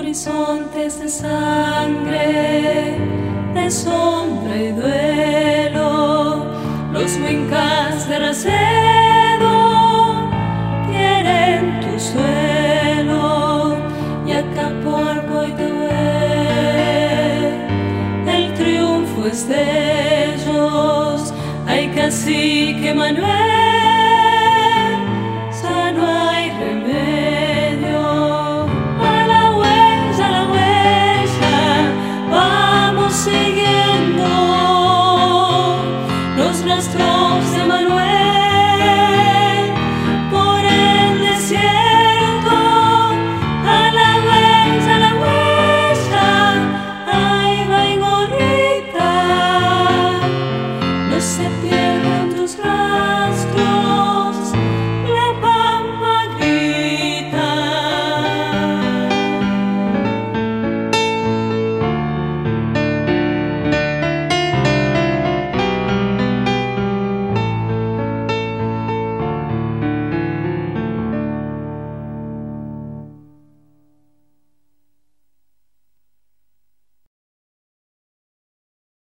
horizontes de sangre, de sombra y duelo, los huincas de Racedo quieren tu suelo, y Acapulco y Tehué, el triunfo es de ellos. Ay, cacique Manuel,